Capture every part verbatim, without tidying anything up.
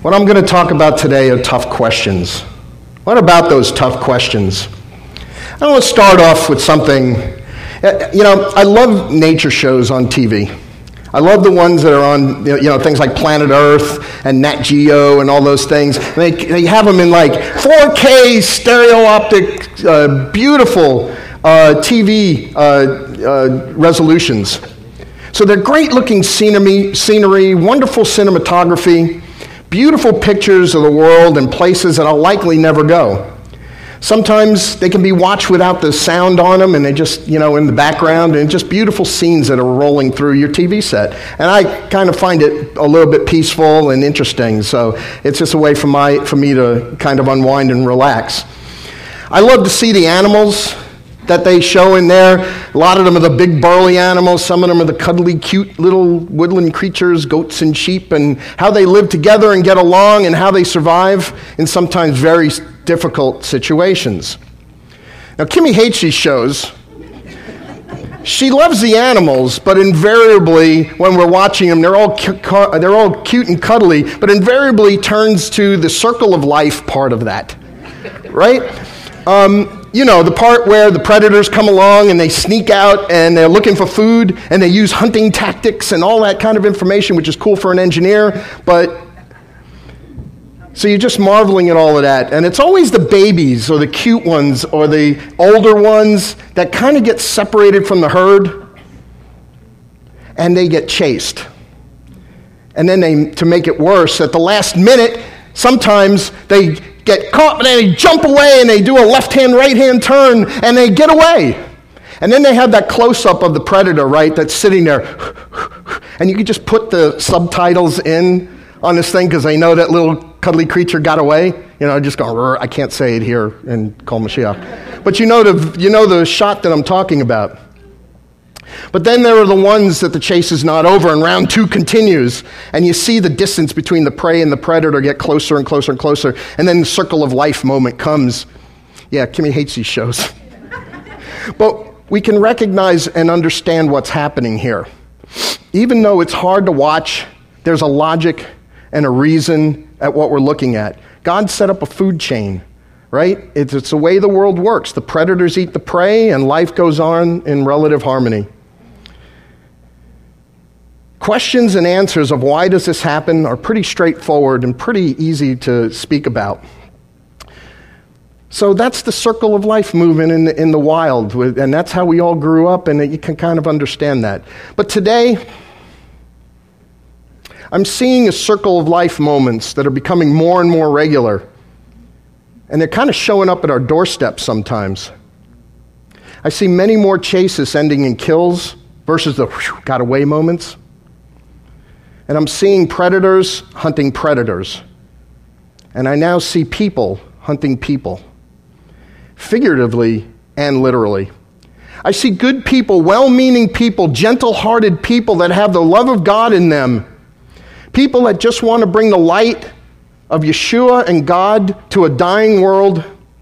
What I'm going to talk about today are tough questions. What about those tough questions? I want to start off with something. You know, I love nature shows on T V. I love the ones that are on, you know, things like Planet Earth and Nat Geo and all those things. They, they have them in like four K stereo optic, uh, beautiful uh, T V uh, uh, resolutions. So they're great looking scenery, scenery, wonderful cinematography, beautiful pictures of the world and places that I'll likely never go. Sometimes they can be watched without the sound on them, and they just, you know, in the background, and just beautiful scenes that are rolling through your T V set. And I kind of find it a little bit peaceful and interesting, so it's just a way for my for me to kind of unwind and relax. I love to see the animals that they show in there. A lot of them are the big burly animals. Some of them are the cuddly, cute little woodland creatures, goats and sheep, and how they live together and get along and how they survive in sometimes very difficult situations. Now, Kimmy hates these shows. She loves the animals, but invariably, when we're watching them, they're all, cu- they're all cute and cuddly, but invariably turns to the circle of life part of that, right? Um, you know, the part where the predators come along and they sneak out and they're looking for food and they use hunting tactics and all that kind of information, which is cool for an engineer, but so you're just marveling at all of that. And it's always the babies or the cute ones or the older ones that kind of get separated from the herd and they get chased. And then they, to make it worse, at the last minute, sometimes they get caught, but then they jump away and they do a left-hand, right-hand turn and they get away. And then they have that close-up of the predator, right, that's sitting there. And you can just put the subtitles in on this thing because they know that little cuddly creature got away. You know, just going, I can't say it here in Kol Mashiach. But you know the you know the shot that I'm talking about. But then there are the ones that the chase is not over and round two continues. And you see the distance between the prey and the predator get closer and closer and closer. And then the circle of life moment comes. Yeah, Kimmy hates these shows. But we can recognize and understand what's happening here. Even though it's hard to watch, there's a logic and a reason at what we're looking at. God set up a food chain, right? It's, it's the way the world works. The predators eat the prey, and life goes on in relative harmony. Questions and answers of why does this happen are pretty straightforward and pretty easy to speak about. So that's the circle of life movement in the, in the wild, and that's how we all grew up, and you can kind of understand that. But today, I'm seeing a circle of life moments that are becoming more and more regular, and they're kind of showing up at our doorstep sometimes. I see many more chases ending in kills versus the whew, got away moments. And I'm seeing predators hunting predators. And I now see people hunting people, figuratively and literally. I see good people, well-meaning people, gentle-hearted people that have the love of God in them, people that just want to bring the light of Yeshua and God to a dying world,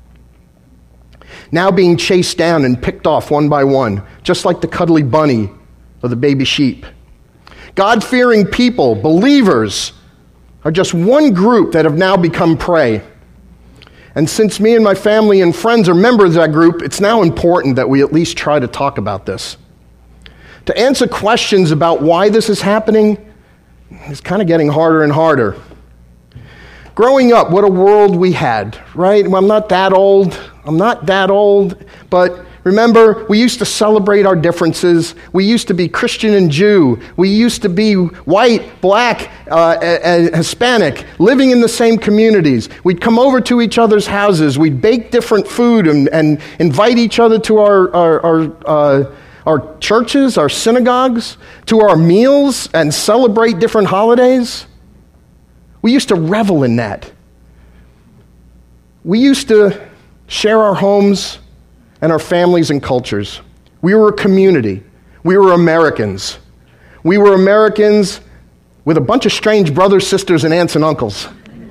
now being chased down and picked off one by one, just like the cuddly bunny or the baby sheep. God-fearing people, believers, are just one group that have now become prey. And since me and my family and friends are members of that group, it's now important that we at least try to talk about this. To answer questions about why this is happening is kind of getting harder and harder. Growing up, what a world we had, right? Well, I'm not that old. I'm not that old, but remember, we used to celebrate our differences. We used to be Christian and Jew. We used to be white, black, uh, and Hispanic, living in the same communities. We'd come over to each other's houses. We'd bake different food and, and invite each other to our our our, uh, our churches, our synagogues, to our meals, and celebrate different holidays. We used to revel in that. We used to share our homes and our families and cultures. We were a community. We were Americans. We were Americans with a bunch of strange brothers, sisters, and aunts and uncles.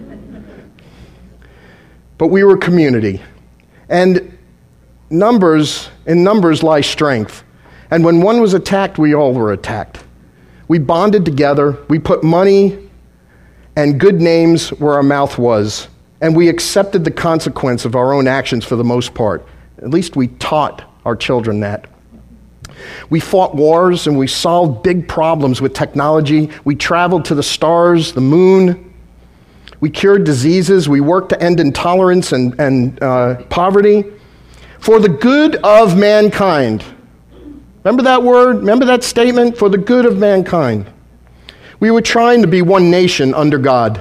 But we were a community. And numbers, in numbers lie strength. And when one was attacked, we all were attacked. We bonded together. We put money and good names where our mouth was, and we accepted the consequence of our own actions for the most part. At least we taught our children that. We fought wars and we solved big problems with technology. We traveled to the stars, the moon. We cured diseases. We worked to end intolerance and, and uh, poverty for the good of mankind. Remember that word? Remember that statement? For the good of mankind. We were trying to be one nation under God.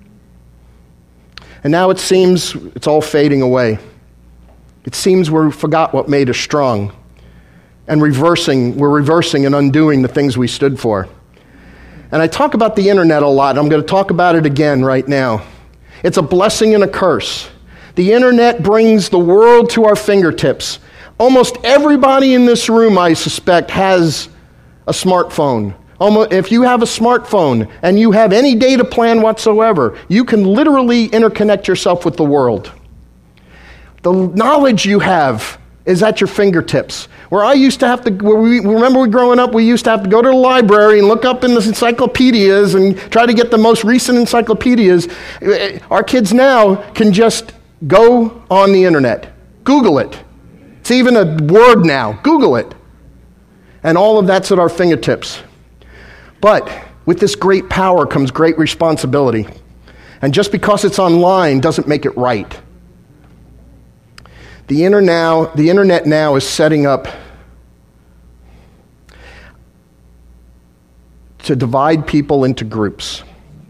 And now it seems it's all fading away. It seems we forgot what made us strong. And reversing, we're reversing and undoing the things we stood for. And I talk about the internet a lot. I'm going to talk about it again right now. It's a blessing and a curse. The internet brings the world to our fingertips. Almost everybody in this room, I suspect, has a smartphone. Almost, if you have a smartphone and you have any data plan whatsoever, you can literally interconnect yourself with the world. The knowledge you have is at your fingertips. Where I used to have to, where we, remember we growing up, we used to have to go to the library and look up in the encyclopedias and try to get the most recent encyclopedias. Our kids now can just go on the internet. Google it. It's even a word now. Google it. And all of that's at our fingertips. But with this great power comes great responsibility. And just because it's online doesn't make it right. The internet now, the internet now is setting up to divide people into groups.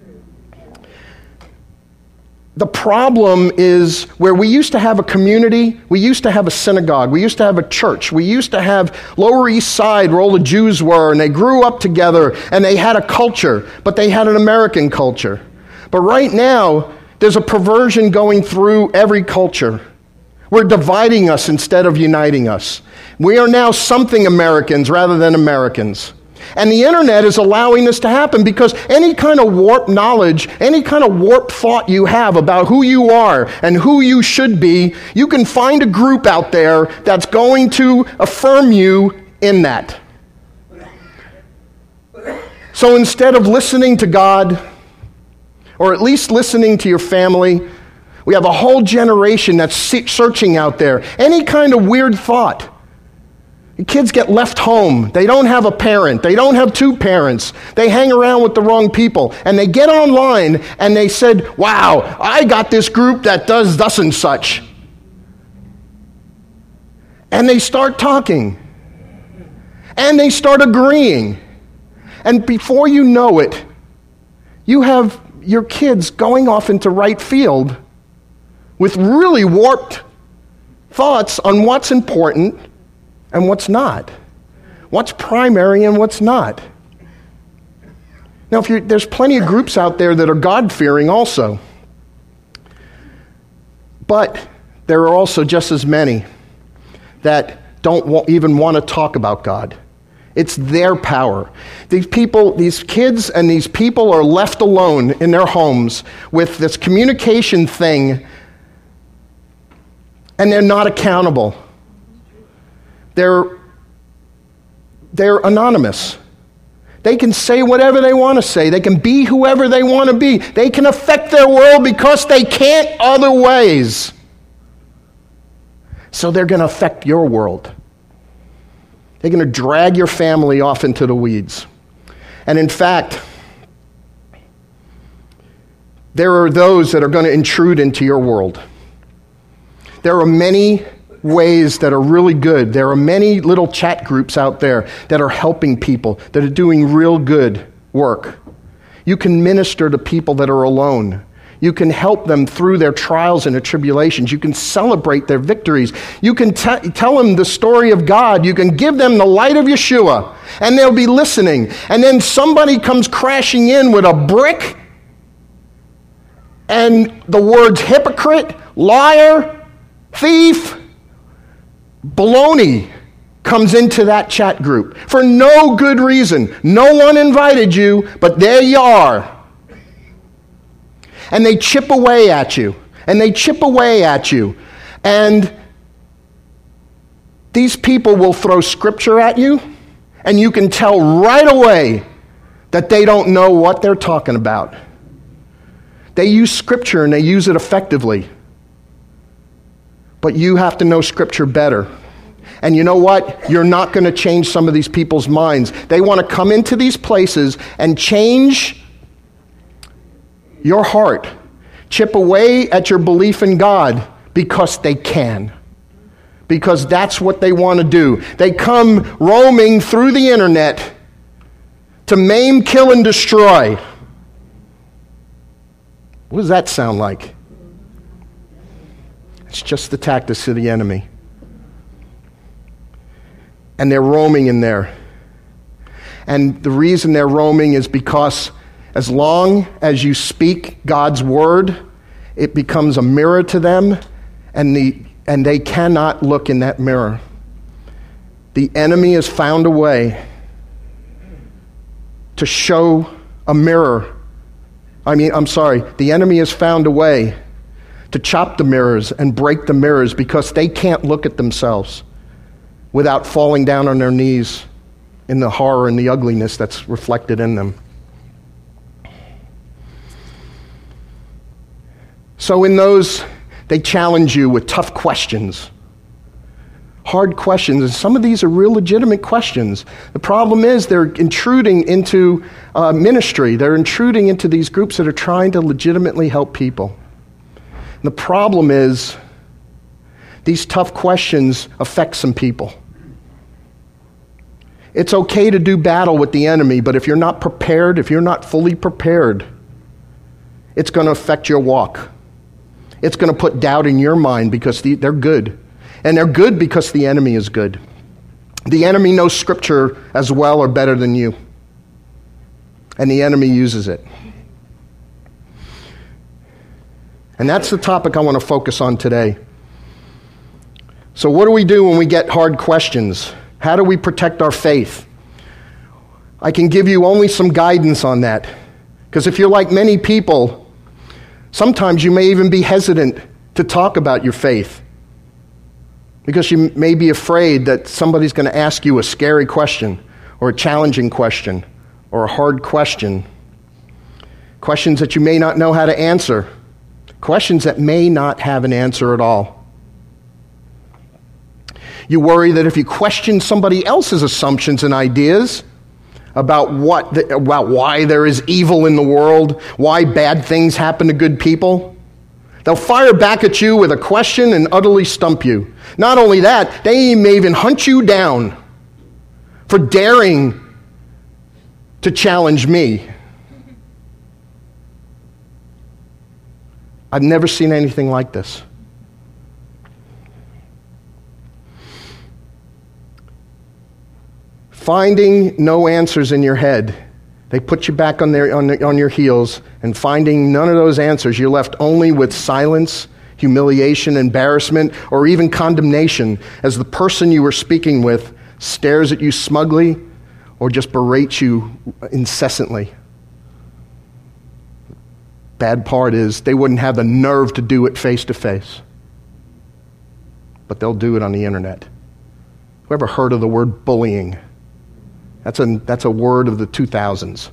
The problem is where we used to have a community, we used to have a synagogue, we used to have a church, we used to have Lower East Side where all the Jews were, and they grew up together, and they had a culture, but they had an American culture. But right now, there's a perversion going through every culture. We're dividing us instead of uniting us. We are now something Americans rather than Americans. And the internet is allowing this to happen because any kind of warped knowledge, any kind of warped thought you have about who you are and who you should be, you can find a group out there that's going to affirm you in that. So instead of listening to God, or at least listening to your family, we have a whole generation that's searching out there. Any kind of weird thought. The kids get left home. They don't have a parent. They don't have two parents. They hang around with the wrong people. And they get online and they said, wow, I got this group that does thus and such. And they start talking. And they start agreeing. And before you know it, you have your kids going off into right field with really warped thoughts on what's important and what's not, what's primary and what's not. Now, if you're, there's plenty of groups out there that are God-fearing also, but there are also just as many that don't wa- even want to talk about God. It's their power. These people, these kids and these people are left alone in their homes with this communication thing, and they're not accountable. They're, they're anonymous. They can say whatever they want to say. They can be whoever they want to be. They can affect their world because they can't other ways. So they're going to affect your world. They're going to drag your family off into the weeds. And in fact, there are those that are going to intrude into your world. There are many ways that are really good. There are many little chat groups out there that are helping people, that are doing real good work. You can minister to people that are alone. You can help them through their trials and their tribulations. You can celebrate their victories. You can t- tell them the story of God. You can give them the light of Yeshua, and they'll be listening. And then somebody comes crashing in with a brick, and the words hypocrite, liar, thief, baloney comes into that chat group for no good reason. No one invited you, but there you are. And they chip away at you, and they chip away at you. And these people will throw scripture at you, and you can tell right away that they don't know what they're talking about. They use Scripture and they use it effectively. But you have to know Scripture better. And you know what? You're not going to change some of these people's minds. They want to come into these places and change your heart, chip away at your belief in God because they can. Because that's what they want to do. They come roaming through the internet to maim, kill, and destroy. What does that sound like? It's just the tactics of the enemy. And they're roaming in there. And the reason they're roaming is because as long as you speak God's word, it becomes a mirror to them, and the and they cannot look in that mirror. The enemy has found a way to show a mirror. I mean, I'm sorry, the enemy has found a way to chop the mirrors and break the mirrors because they can't look at themselves without falling down on their knees in the horror and the ugliness that's reflected in them. So in those, they challenge you with tough questions, hard questions, and some of these are real legitimate questions. The problem is they're intruding into uh, ministry. They're intruding into these groups that are trying to legitimately help people. And the problem is these tough questions affect some people. It's okay to do battle with the enemy, but if you're not prepared, if you're not fully prepared, it's going to affect your walk. It's going to put doubt in your mind because the, they're good. And they're good because the enemy is good. The enemy knows Scripture as well or better than you. And the enemy uses it. And that's the topic I want to focus on today. So what do we do when we get hard questions? How do we protect our faith? I can give you only some guidance on that. Because if you're like many people, sometimes you may even be hesitant to talk about your faith because you may be afraid that somebody's going to ask you a scary question or a challenging question or a hard question. Questions that you may not know how to answer. Questions that may not have an answer at all. You worry that if you question somebody else's assumptions and ideas about what, the, about why there is evil in the world, why bad things happen to good people, they'll fire back at you with a question and utterly stump you. Not only that, they may even hunt you down for daring to challenge me. I've never seen anything like this. Finding no answers in your head, they put you back on, their, on, the, on your heels, and finding none of those answers, you're left only with silence, humiliation, embarrassment, or even condemnation as the person you were speaking with stares at you smugly or just berates you incessantly. Bad part is they wouldn't have the nerve to do it face to face, but they'll do it on the internet. Whoever heard of the word bullying? That's a, that's a word of the two thousands.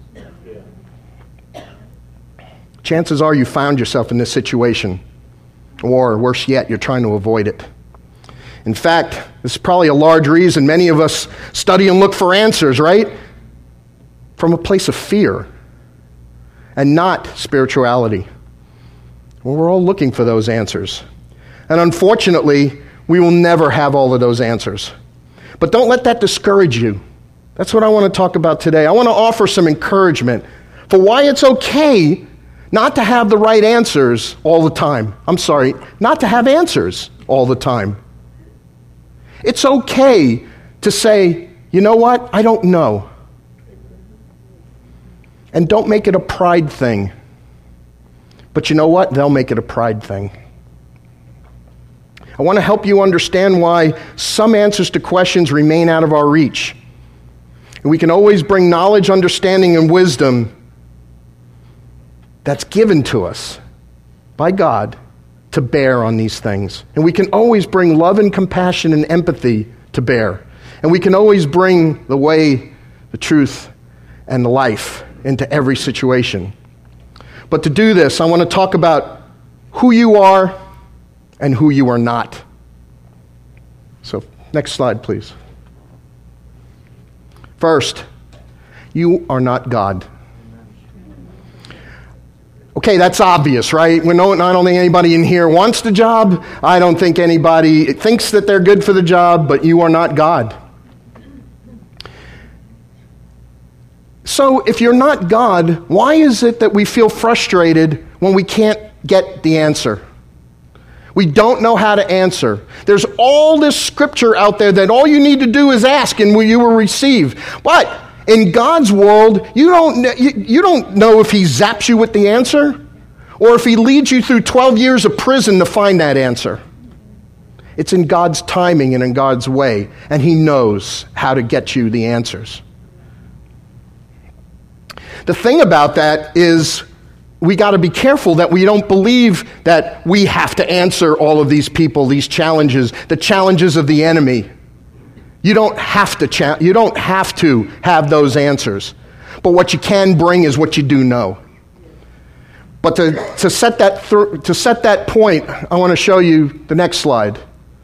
Chances are you found yourself in this situation, or worse yet, you're trying to avoid it. In fact, this is probably a large reason many of us study and look for answers, right? From a place of fear and not spirituality. Well, we're all looking for those answers. And unfortunately, we will never have all of those answers. But don't let that discourage you. That's what I want to talk about today. I want to offer some encouragement for why it's okay not to have the right answers all the time. I'm sorry, not to have answers all the time. It's okay to say, you know what, I don't know. And don't make it a pride thing. But you know what? They'll make it a pride thing. I want to help you understand why some answers to questions remain out of our reach. And we can always bring knowledge, understanding, and wisdom that's given to us by God to bear on these things. And we can always bring love and compassion and empathy to bear. And we can always bring the way, the truth, and the life into every situation. But to do this, I want to talk about who you are and who you are not. So, next slide, please. First, you are not God. Okay, that's obvious, right? We know, I don't think anybody in here wants the job. I don't think anybody thinks that they're good for the job, but you are not God. So if you're not God, why is it that we feel frustrated when we can't get the answer? We don't know how to answer. There's all this scripture out there that all you need to do is ask and you will receive. But in God's world, you don't, you, you don't know if he zaps you with the answer or if he leads you through twelve years of prison to find that answer. It's in God's timing and in God's way, and he knows how to get you the answers. The thing about that is we got to be careful that we don't believe that we have to answer all of these people, these challenges, the challenges of the enemy. You don't have to cha- you don't have to have those answers. But what you can bring is what you do know. But to, to set that th- to set that point, I want to show you the next slide.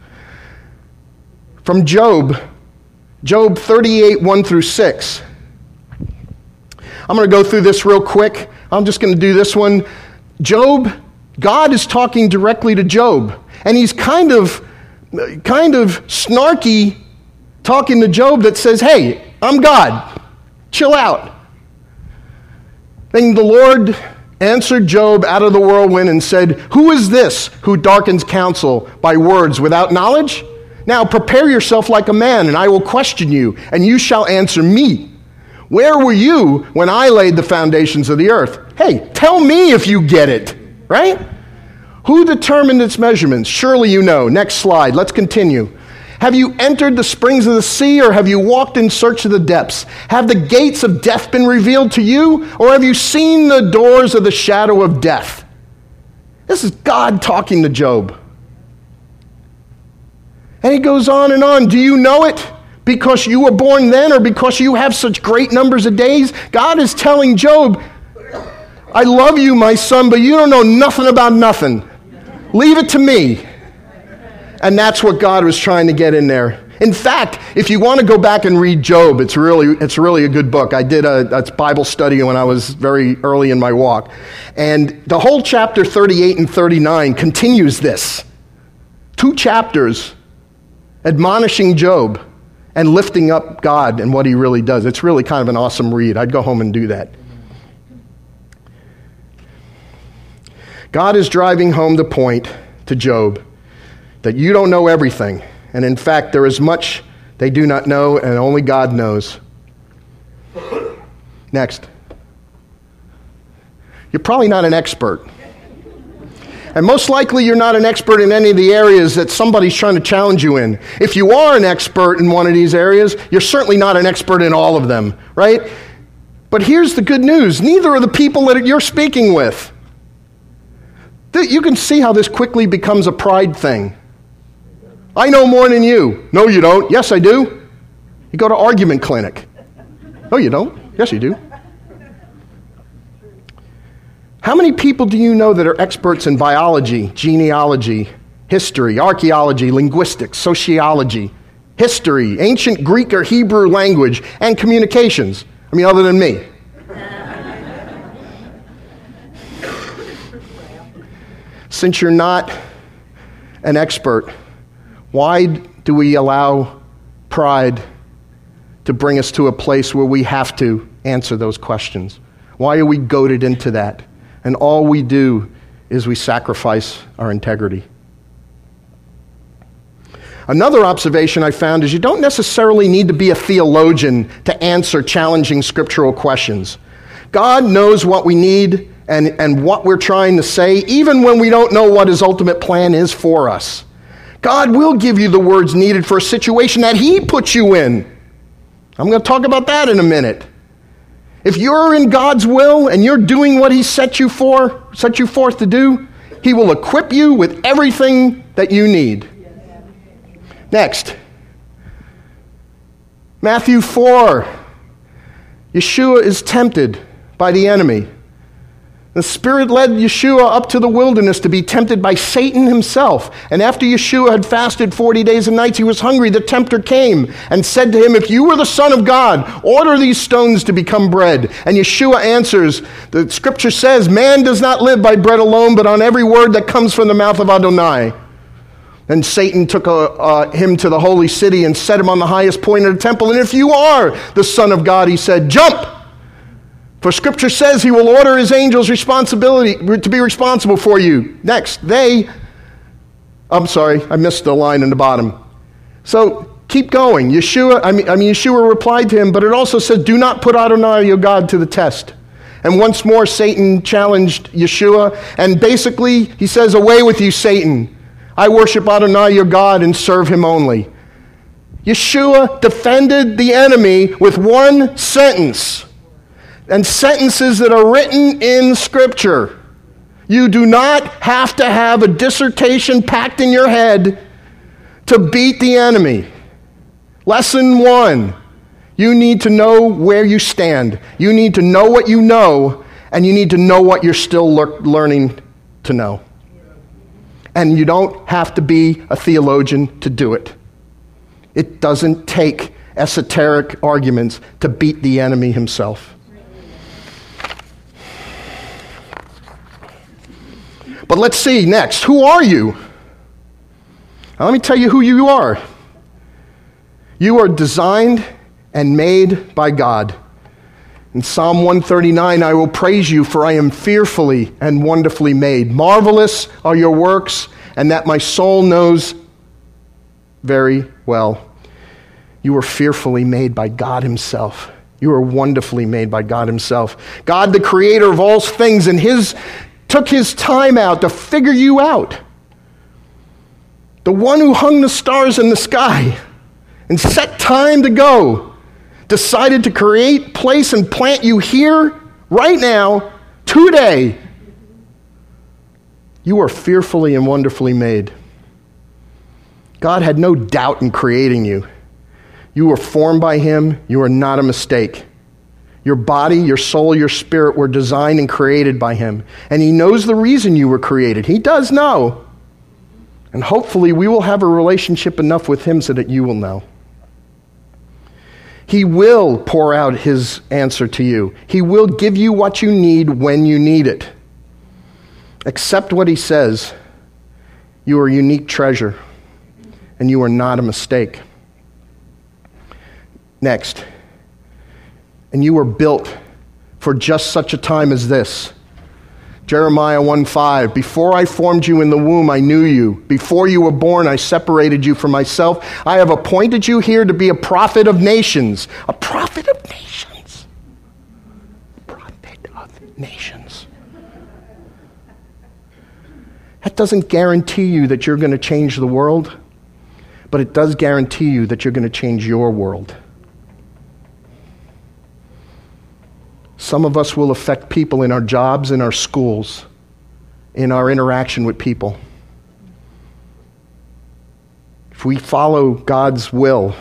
From Job, Job thirty-eight, one through six. I'm going to go through this real quick. I'm just going to do this one. Job, God is talking directly to Job, and he's kind of kind of snarky talking to Job that says, hey, I'm God. Chill out. Then the Lord answered Job out of the whirlwind and said, who is this who darkens counsel by words without knowledge? Now prepare yourself like a man, and I will question you, and you shall answer me. Where were you when I laid the foundations of the earth? Hey, tell me if you get it, right? Who determined its measurements? Surely you know. Next slide. Let's continue. Have you entered the springs of the sea, or have you walked in search of the depths? Have the gates of death been revealed to you, or have you seen the doors of the shadow of death? This is God talking to Job. And he goes on and on. Do you know it? Because you were born then, or because you have such great numbers of days? God is telling Job, I love you, my son, but you don't know nothing about nothing. Leave it to me. And that's what God was trying to get in there. In fact, if you want to go back and read Job, it's really it's really a good book. I did a, a Bible study when I was very early in my walk. And the whole chapter thirty-eight and thirty-nine continues this. Two chapters admonishing Job and lifting up God and what he really does. It's really kind of an awesome read. I'd go home and do that. God is driving home the point to Job that you don't know everything. And in fact, there is much they do not know, and only God knows. Next. You're probably not an expert. And most likely you're not an expert in any of the areas that somebody's trying to challenge you in. If you are an expert in one of these areas, you're certainly not an expert in all of them, right? But here's the good news. Neither are the people that you're speaking with. You can see how this quickly becomes a pride thing. I know more than you. No, you don't. Yes, I do. You go to argument clinic. No, you don't. Yes, you do. How many people do you know that are experts in biology, genealogy, history, archaeology, linguistics, sociology, history, ancient Greek or Hebrew language, and communications? I mean, other than me. Since you're not an expert, why do we allow pride to bring us to a place where we have to answer those questions? Why are we goaded into that? And all we do is we sacrifice our integrity. Another observation I found is you don't necessarily need to be a theologian to answer challenging scriptural questions. God knows what we need and, and what we're trying to say, even when we don't know what his ultimate plan is for us. God will give you the words needed for a situation that he puts you in. I'm going to talk about that in a minute. If you're in God's will and you're doing what he set you for, set you forth to do, he will equip you with everything that you need. Next. Matthew four. Yeshua is tempted by the enemy. The Spirit led Yeshua up to the wilderness to be tempted by Satan himself. And after Yeshua had fasted forty days and nights, he was hungry. The tempter came and said to him, "If you were the Son of God, order these stones to become bread." And Yeshua answers, the scripture says, "Man does not live by bread alone, but on every word that comes from the mouth of Adonai." And Satan took a, uh, him to the holy city and set him on the highest point of the temple. "And if you are the Son of God," he said, "jump. For Scripture says he will order his angels responsibility to be responsible for you." Next, they, I'm sorry, I missed the line in the bottom. So keep going. Yeshua, I mean, I mean, Yeshua replied to him, but it also said, "Do not put Adonai your God to the test." And once more, Satan challenged Yeshua, and basically he says, "Away with you, Satan. I worship Adonai your God and serve him only." Yeshua defended the enemy with one sentence. And sentences that are written in Scripture. You do not have to have a dissertation packed in your head to beat the enemy. Lesson one, you need to know where you stand. You need to know what you know, and you need to know what you're still le- learning to know. And you don't have to be a theologian to do it. It doesn't take esoteric arguments to beat the enemy himself. But let's see next. Who are you? Now, let me tell you who you are. You are designed and made by God. In Psalm one thirty-nine, "I will praise you, for I am fearfully and wonderfully made. Marvelous are your works, and that my soul knows very well." You are fearfully made by God himself. You are wonderfully made by God himself. God, the creator of all things, and his took his time out to figure you out. The one who hung the stars in the sky and set time to go, decided to create, place, and plant you here, right now, today. You are fearfully and wonderfully made. God had no doubt in creating you. You were formed by him. You are not a mistake. Your body, your soul, your spirit were designed and created by him. And he knows the reason you were created. He does know. And hopefully we will have a relationship enough with him so that you will know. He will pour out his answer to you. He will give you what you need when you need it. Accept what he says. You are a unique treasure, and you are not a mistake. Next. And you were built for just such a time as this. Jeremiah one five, "Before I formed you in the womb, I knew you. Before you were born, I separated you from myself. I have appointed you here to be a prophet of nations." A prophet of nations. Prophet of nations. That doesn't guarantee you that you're going to change the world, but it does guarantee you that you're going to change your world. Some of us will affect people in our jobs, in our schools, in our interaction with people. If we follow God's will,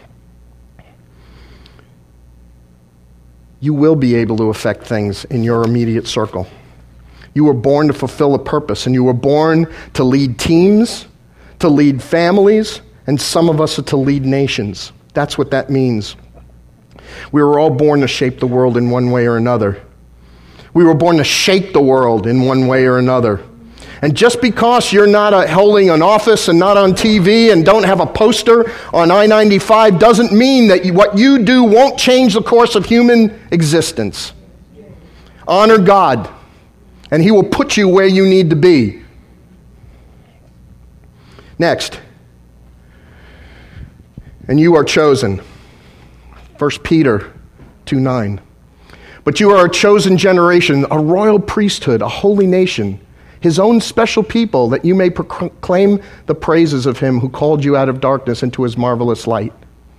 you will be able to affect things in your immediate circle. You were born to fulfill a purpose, and you were born to lead teams, to lead families, and some of us are to lead nations. That's what that means. We were all born to shape the world in one way or another. We were born to shake the world in one way or another. And just because you're not a, holding an office and not on T V and don't have a poster on I ninety-five doesn't mean that you, what you do won't change the course of human existence. Honor God, and he will put you where you need to be. Next. And you are chosen. First Peter two nine. "But you are a chosen generation, a royal priesthood, a holy nation, his own special people, that you may proclaim the praises of him who called you out of darkness into his marvelous light."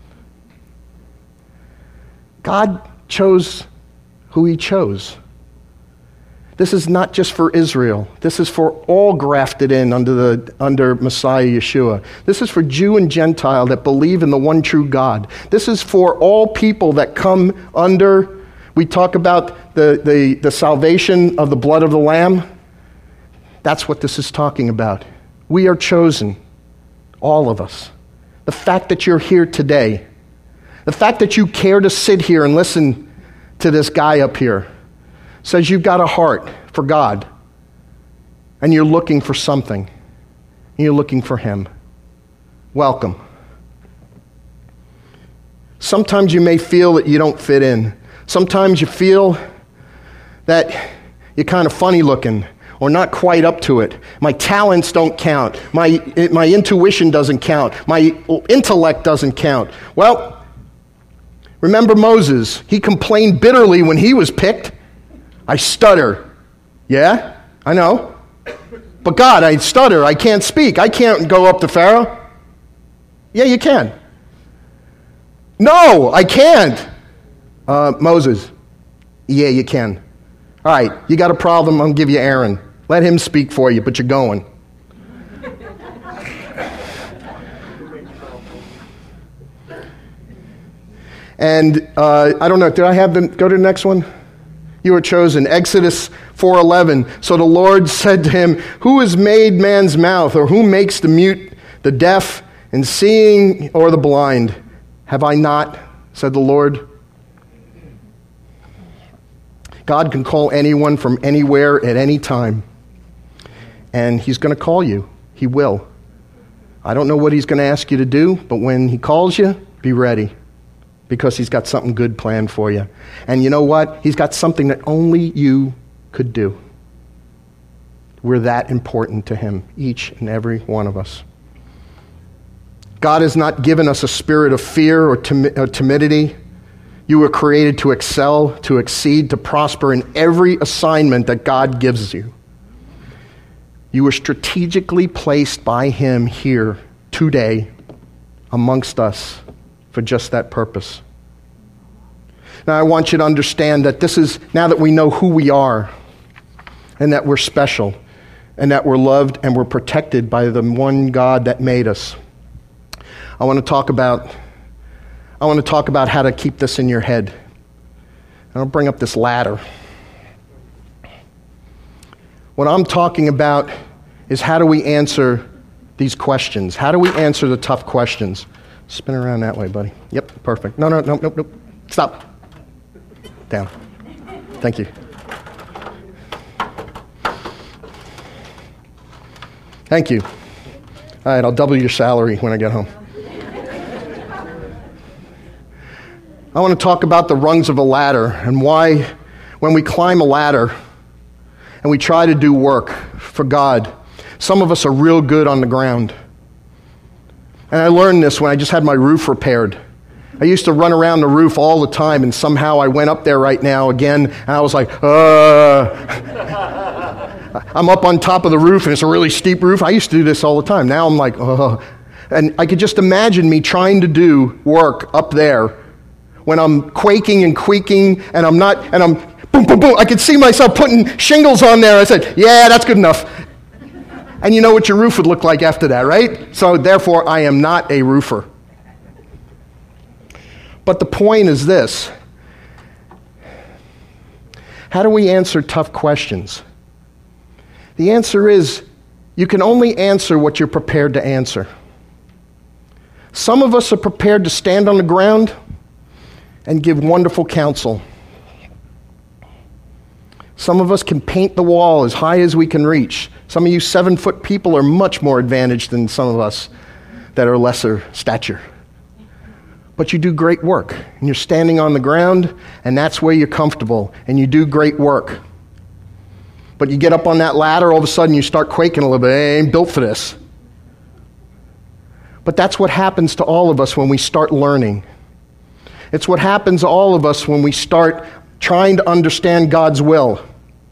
God chose who he chose. This is not just for Israel. This is for all grafted in under the under Messiah Yeshua. This is for Jew and Gentile that believe in the one true God. This is for all people that come under We talk about the, the, the salvation of the blood of the Lamb. That's what this is talking about. We are chosen, all of us. The fact that you're here today, the fact that you care to sit here and listen to this guy up here, says you've got a heart for God, and you're looking for something, and you're looking for Him. Welcome. Sometimes you may feel that you don't fit in. Sometimes you feel that you're kind of funny looking or not quite up to it. My talents don't count. My, my intuition doesn't count. My intellect doesn't count. Well, remember Moses. He complained bitterly when he was picked. I stutter. Yeah, I know. But God, I stutter. I can't speak. I can't go up to Pharaoh. Yeah, you can. No, I can't. Uh, Moses, yeah, you can. All right, you got a problem, I'll give you Aaron. Let him speak for you, but you're going. And uh, I don't know, did I have them go to the next one? You were chosen. Exodus four eleven. So the Lord said to him, who has made man's mouth, or who makes the mute, the deaf, and seeing, or the blind? Have I not, said the Lord? God can call anyone from anywhere at any time. And He's going to call you. He will. I don't know what He's going to ask you to do, but when He calls you, be ready. Because He's got something good planned for you. And you know what? He's got something that only you could do. We're that important to Him, each and every one of us. God has not given us a spirit of fear or, tim- or timidity. You were created to excel, to exceed, to prosper in every assignment that God gives you. You were strategically placed by Him here today amongst us for just that purpose. Now I want you to understand that this is, now that we know who we are, and that we're special, and that we're loved and we're protected by the one God that made us, I want to talk about I want to talk about how to keep this in your head. And I'll bring up this ladder. What I'm talking about is how do we answer these questions? How do we answer the tough questions? Spin around that way, buddy. Yep, perfect. No, no, no, no, no. Stop. Down. Thank you. Thank you. All right, I'll double your salary when I get home. I want to talk about the rungs of a ladder and why when we climb a ladder and we try to do work for God, some of us are real good on the ground. And I learned this when I just had my roof repaired. I used to run around the roof all the time, and somehow I went up there right now again, and I was like, uh. I'm up on top of the roof, and it's a really steep roof. I used to do this all the time. Now I'm like, uh. And I could just imagine me trying to do work up there when I'm quaking and creaking, and I'm not, and I'm, boom, boom, boom. I could see myself putting shingles on there. I said, yeah, that's good enough. And you know what your roof would look like after that, right? So therefore, I am not a roofer. But the point is this. How do we answer tough questions? The answer is, you can only answer what you're prepared to answer. Some of us are prepared to stand on the ground and give wonderful counsel. Some of us can paint the wall as high as we can reach. Some of you seven-foot people are much more advantaged than some of us that are lesser stature. But you do great work, and you're standing on the ground, and that's where you're comfortable, and you do great work. But you get up on that ladder, all of a sudden you start quaking a little bit. I ain't built for this. But that's what happens to all of us when we start learning. It's what happens to all of us when we start trying to understand God's will.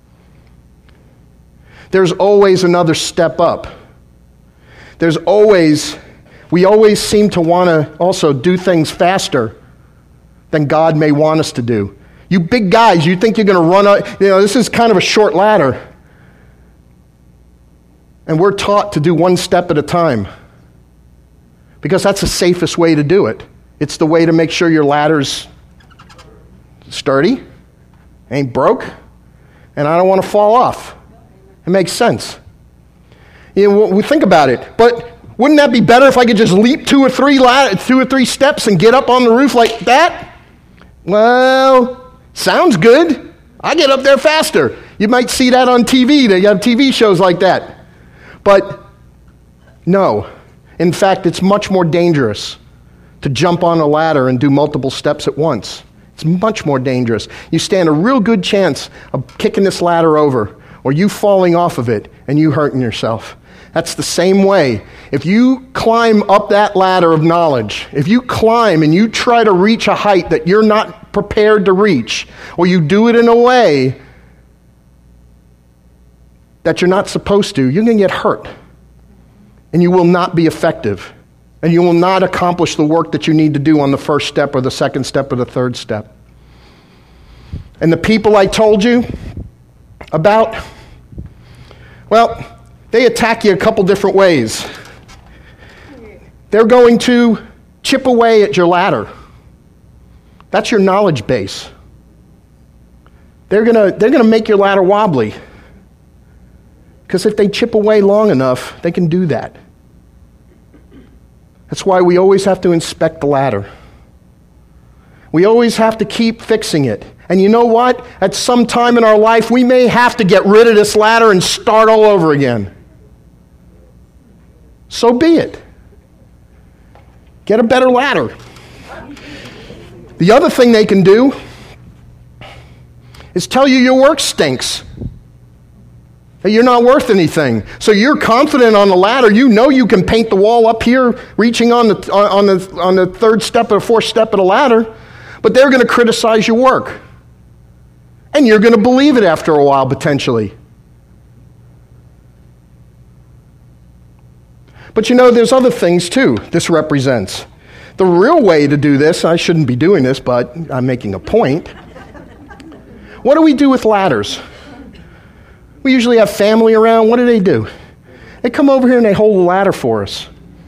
There's always another step up. There's always, we always seem to want to also do things faster than God may want us to do. You big guys, you think you're going to run out, you know, this is kind of a short ladder. And we're taught to do one step at a time. Because that's the safest way to do it. It's the way to make sure your ladder's sturdy, ain't broke, and I don't want to fall off. It makes sense. You know, we think about it, but wouldn't that be better if I could just leap two or three ladder, two or three steps and get up on the roof like that? Well, sounds good. I get up there faster. You might see that on T V. They have T V shows like that. But no. In fact, it's much more dangerous to jump on a ladder and do multiple steps at once. It's much more dangerous. You stand a real good chance of kicking this ladder over or you falling off of it and you hurting yourself. That's the same way. If you climb up that ladder of knowledge, if you climb and you try to reach a height that you're not prepared to reach, or you do it in a way that you're not supposed to, you're going to get hurt. And you will not be effective. And you will not accomplish the work that you need to do on the first step or the second step or the third step. And the people I told you about, well, they attack you a couple different ways. They're going to chip away at your ladder. That's your knowledge base. They're gonna, they're gonna make your ladder wobbly. Because if they chip away long enough, they can do that. That's why we always have to inspect the ladder. We always have to keep fixing it. And you know what? At some time in our life, we may have to get rid of this ladder and start all over again. So be it. Get a better ladder. The other thing they can do is tell you your work stinks. That you're not worth anything. So you're confident on the ladder. You know you can paint the wall up here, reaching on the on the on the third step or fourth step of the ladder. But they're going to criticize your work. And you're going to believe it after a while, potentially. But you know, there's other things too this represents. The real way to do this, I shouldn't be doing this, but I'm making a point. What do we do with ladders? We usually have family around. What do they do? They come over here and they hold a ladder for us.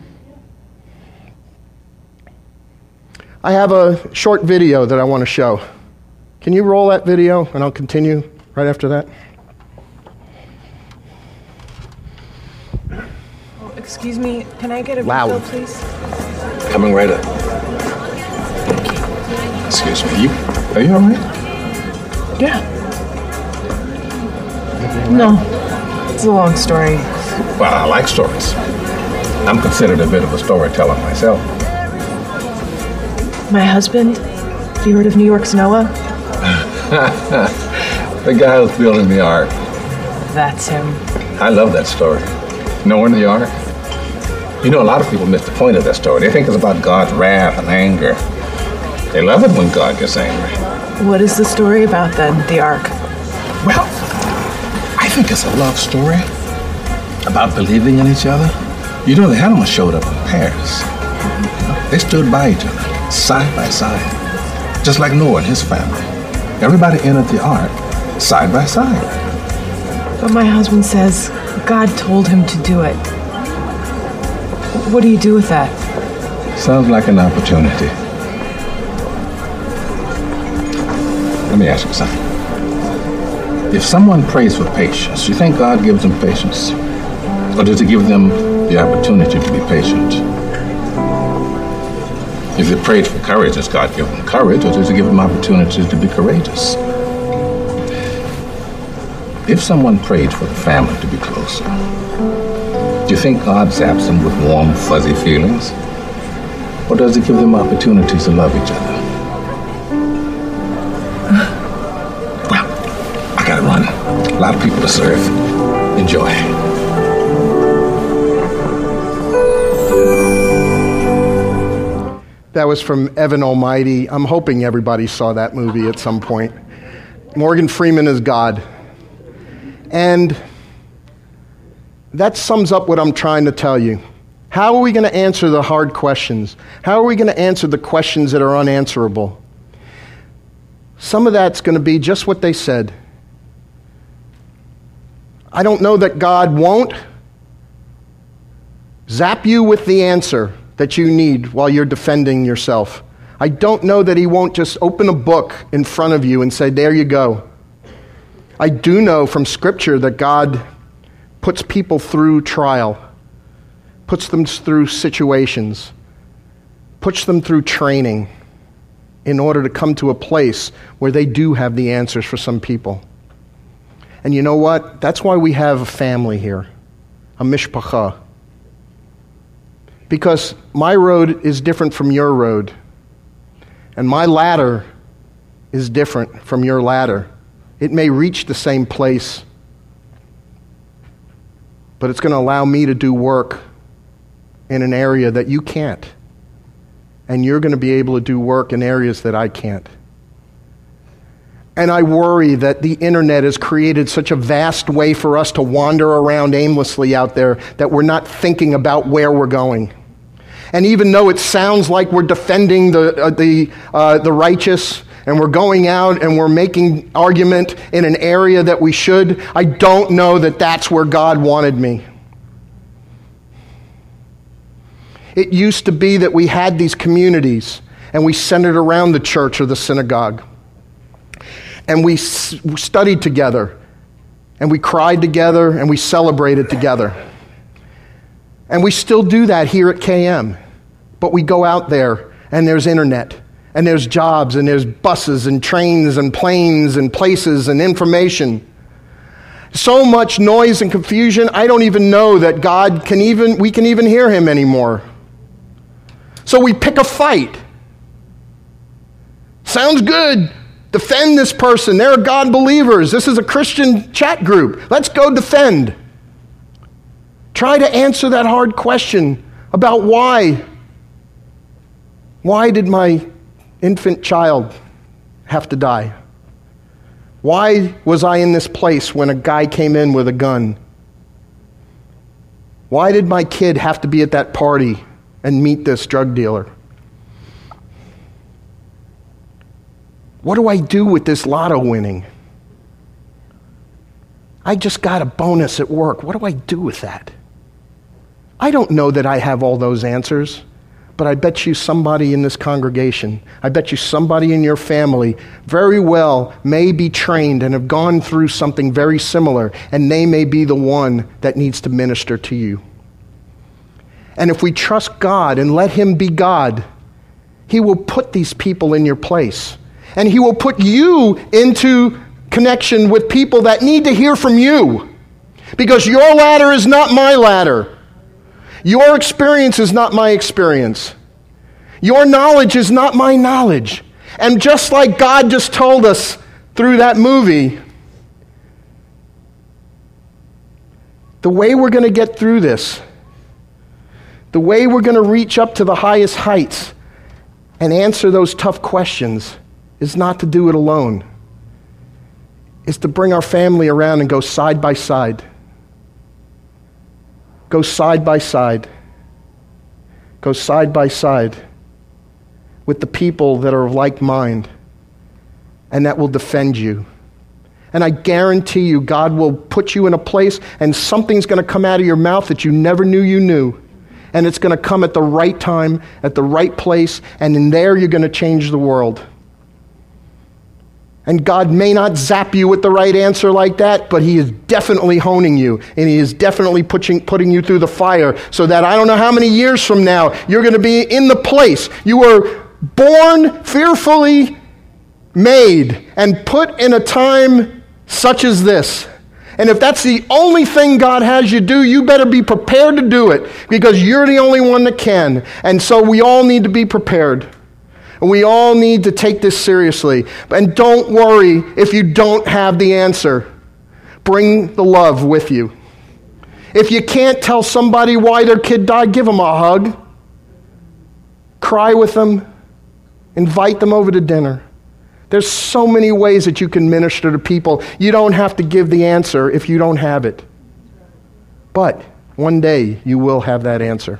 I have a short video that I want to show. Can you roll that video and I'll continue right after that? Oh, excuse me, can I get a Loud. refill, please? Coming right up. Excuse me, you, are you all right? Yeah. No, it's a long story. Well, I like stories. I'm considered a bit of a storyteller myself. My husband, have you heard of New York's Noah? The guy who's building the ark. That's him. I love that story. Noah and the ark. You know, a lot of people miss the point of that story. They think it's about God's wrath and anger. They love it when God gets angry. What is the story about then, the ark? Well, I think it's a love story about believing in each other. You know, the animals showed up in pairs. You know, they stood by each other, side by side, just like Noah and his family. Everybody entered the ark side by side. But my husband says God told him to do it. What do you do with that? Sounds like an opportunity. Let me ask you something. If someone prays for patience, do you think God gives them patience? Or does he give them the opportunity to be patient? If they prayed for courage, does God give them courage, or does he give them opportunity to be courageous? If someone prayed for the family to be closer, do you think God zaps them with warm, fuzzy feelings? Or does he give them opportunities to love each other? Well, I gotta run. A lot of people to serve. Enjoy. That was from Evan Almighty. I'm hoping everybody saw that movie at some point. Morgan Freeman is God. And that sums up what I'm trying to tell you. How are we going to answer the hard questions? How are we going to answer the questions that are unanswerable? Some of that's going to be just what they said. I don't know that God won't zap you with the answer that you need while you're defending yourself. I don't know that he won't just open a book in front of you and say, there you go. I do know from Scripture that God puts people through trial, puts them through situations, puts them through training in order to come to a place where they do have the answers for some people. And you know what? That's why we have a family here, a mishpacha. Because my road is different from your road, and my ladder is different from your ladder. It may reach the same place, but it's going to allow me to do work in an area that you can't. And you're going to be able to do work in areas that I can't. And I worry that the internet has created such a vast way for us to wander around aimlessly out there that we're not thinking about where we're going. And even though it sounds like we're defending the uh, the uh, the righteous, and we're going out and we're making argument in an area that we should, I don't know that that's where God wanted me. It used to be that we had these communities and we centered around the church or the synagogue. And we s- studied together and we cried together and we celebrated together. And we still do that here at K M. But we go out there and there's internet. And there's jobs, and there's buses, and trains, and planes, and places, and information. So much noise and confusion, I don't even know that God can even, we can even hear him anymore. So we pick a fight. Sounds good. Defend this person. They're God believers. This is a Christian chat group. Let's go defend. Try to answer that hard question about why. Why did my infant child have to die? Why was I in this place when a guy came in with a gun? Why did my kid have to be at that party and meet this drug dealer? What do I do with this lotto winning? I just got a bonus at work. What do I do with that? I don't know that I have all those answers. But I bet you somebody in this congregation, I bet you somebody in your family very well may be trained and have gone through something very similar, and they may be the one that needs to minister to you. And if we trust God and let him be God, he will put these people in your place. And he will put you into connection with people that need to hear from you. Because your ladder is not my ladder. Your experience is not my experience. Your knowledge is not my knowledge. And just like God just told us through that movie, the way we're going to get through this, the way we're going to reach up to the highest heights and answer those tough questions is not to do it alone. It's to bring our family around and go side by side. Go side by side. Go side by side with the people that are of like mind and that will defend you. And I guarantee you, God will put you in a place and something's going to come out of your mouth that you never knew you knew. And it's going to come at the right time, at the right place, and in there you're going to change the world. And God may not zap you with the right answer like that, but he is definitely honing you, and he is definitely putting, putting you through the fire so that I don't know how many years from now you're going to be in the place. You were born fearfully made and put in a time such as this. And if that's the only thing God has you do, you better be prepared to do it because you're the only one that can. And so we all need to be prepared. And we all need to take this seriously. And don't worry if you don't have the answer. Bring the love with you. If you can't tell somebody why their kid died, give them a hug. Cry with them. Invite them over to dinner. There's so many ways that you can minister to people. You don't have to give the answer if you don't have it. But one day you will have that answer.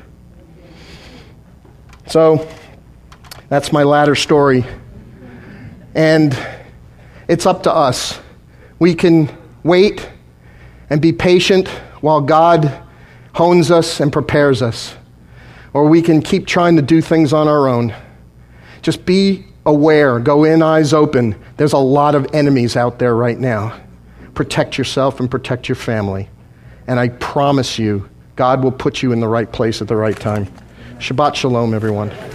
So that's my ladder story. And it's up to us. We can wait and be patient while God hones us and prepares us. Or we can keep trying to do things on our own. Just be aware. Go in, eyes open. There's a lot of enemies out there right now. protect yourself and protect your family. And I promise you, God will put you in the right place at the right time. Shabbat shalom, everyone.